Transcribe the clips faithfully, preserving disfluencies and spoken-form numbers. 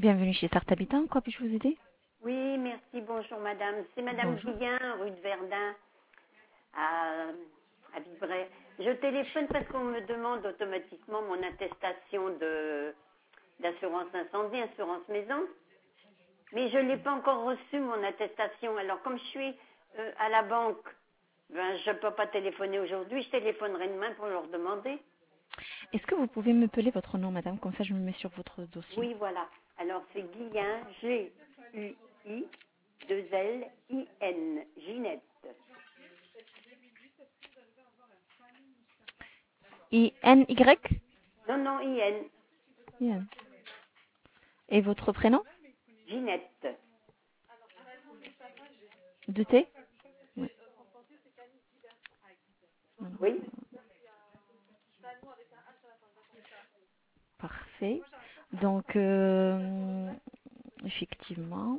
Bienvenue chez Start Habitant. Quoi puis-je vous aider? Oui, merci, bonjour madame. C'est madame Bonjour. Guillain, rue de Verdun, à, à Vibray. Je téléphone parce qu'on me demande automatiquement mon attestation de d'assurance incendie, assurance maison. Mais je n'ai pas encore reçu mon attestation. Alors comme je suis euh, à la banque, ben, je ne peux pas téléphoner aujourd'hui. Je téléphonerai demain pour leur demander. Est-ce que vous pouvez me peler votre nom, madame? Comme ça, je me mets sur votre dossier. Oui, voilà. Alors c'est Guillain, G U I deux L I N, Ginette. I N Y? Non, non, I N, Yann. Et votre prénom? Ginette. De T? Oui. Oui. Parfait. Donc, euh, effectivement.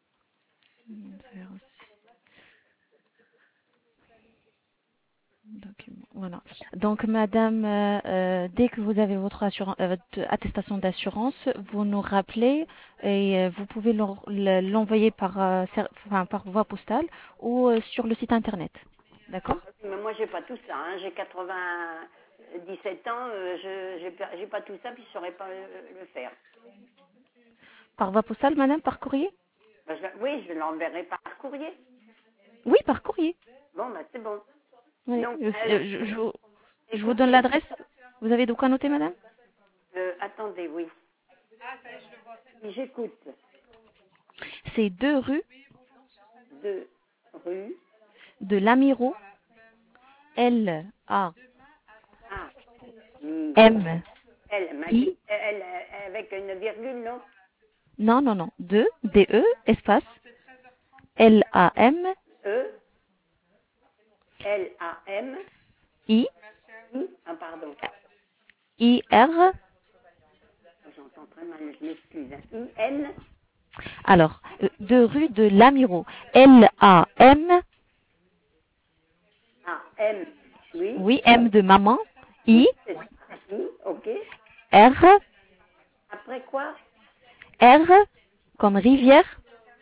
Document. Voilà. Donc, madame, euh, euh, dès que vous avez votre, assurance, euh, votre attestation d'assurance, vous nous rappelez et euh, vous pouvez l'en- l'envoyer par, euh, ser- enfin, par voie postale ou euh, sur le site internet. D'accord? Mais moi, j'ai pas tout ça. Hein. J'ai quatre-vingt-dix-sept ans. Euh, je j'ai pas, j'ai pas tout ça, puis je saurais pas le, le faire. Par voie postale, madame, par courrier? Ben, je- oui, je l'enverrai par courrier. Oui, par courrier. Bon, ben c'est bon. Oui. Donc, Je, euh, je- je vous, je vous donne écoutez, l'adresse. Vous avez de quoi noter, madame? euh, attendez, oui. J'écoute. C'est deux rue De rue de l'Amiro, L A A I M L, m'a dit- I. L, euh, avec une virgule, non? Non, non, non. deux D E espace L A M E L A M I I. Ah pardon. I R. J'entends très mal. Je m'excuse. Hein. I N Alors, euh, de rue de l'Amiro, L A M. A M. Oui. Oui, M de maman. I Oui. C'est ça. I. Ok. R Après quoi? R comme rivière.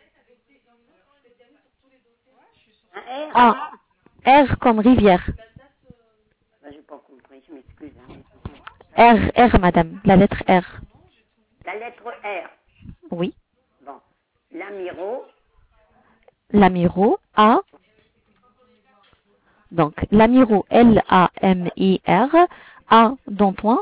Un R? A R comme rivière. Ben, j'ai pas compris. Je m'excuse. Hein. R R madame, la lettre R. La lettre R. Oui. Bon. L'Amiro. L'Amiro A. Donc, l'Amiro, L A M I R, A d'Antoine.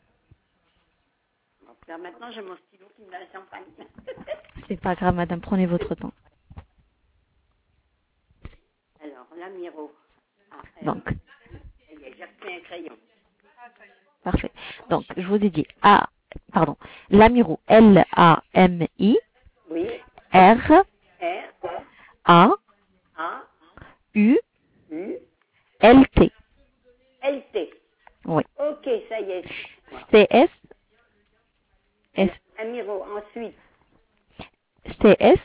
Bon, là, maintenant, j'ai mon stylo qui me lâche en panne. C'est pas grave, madame, prenez votre temps. Alors, l'Amiro. A M. Donc, Ça y est, j'ai repris un crayon. parfait. Donc, je vous ai dit A, pardon, l'Amiro, L A M I Oui. R R. A A. U U. L T. L T. Oui. Ok, ça y est. Voilà. C S S Amiro. Ensuite. C S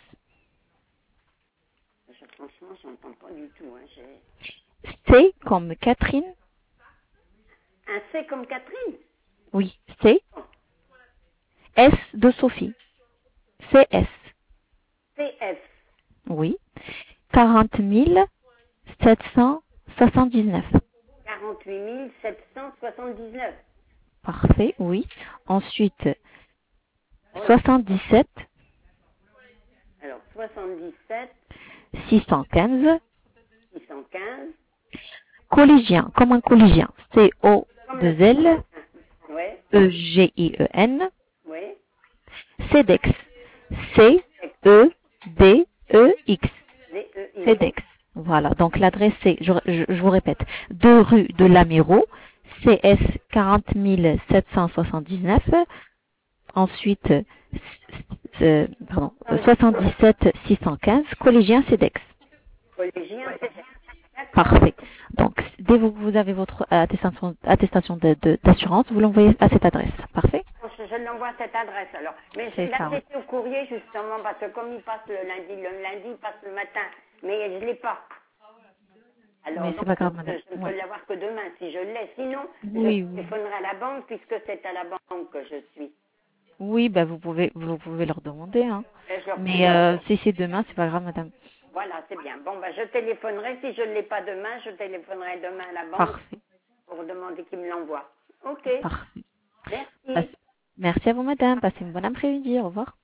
Je, franchement, je n'entends pas du tout. Hein. J'ai C comme Catherine. un C comme Catherine. Oui, C S de Sophie. C S. C F. Oui. quarante mille sept cent soixante-dix-neuf. quarante-huit mille sept cent soixante-dix-neuf. Parfait, oui. Ensuite, soixante-dix-sept Alors, soixante-dix-sept, six cent quinze. six cent quinze. Collégien, comme un collégien. C O Comme deux le... L Oui, E G I E N. oui. CEDEX. C E D E X. D E I. CEDEX. Voilà, donc l'adresse c'est, je, je, je vous répète, deux rue de l'Amiro, C S quarante mille sept cent soixante-dix-neuf. Ensuite, euh, pardon, soixante-dix-sept six cent quinze, collégien CEDEX. Collégien, c'est... Parfait. Donc, dès que vous avez votre attestation, attestation de- de- d'assurance, vous l'envoyez à cette adresse. Parfait? Je, je l'envoie à cette adresse, alors. Mais je- C'est là, ça, oui. j'étais au courrier, justement, parce que comme il passe le lundi, le lundi, il passe le matin. Mais je ne l'ai pas. Alors, Mais c'est donc, pas grave, je, madame. je ne peux Ouais. l'avoir que demain, si je l'ai. Sinon, Oui, je oui. téléphonerai à la banque, puisque c'est à la banque que je suis. Oui, bah vous pouvez, vous pouvez leur demander, hein. Et je leur Mais demanderai. euh, si c'est demain, c'est pas grave, madame. Voilà, c'est bien. Bon, bah, je téléphonerai. Si je ne l'ai pas demain, je téléphonerai demain à la banque Parfait, pour demander qu'ils me l'envoient. OK. parfait. Merci. Passe- Merci à vous, madame. Passez une bonne après-midi. Au revoir.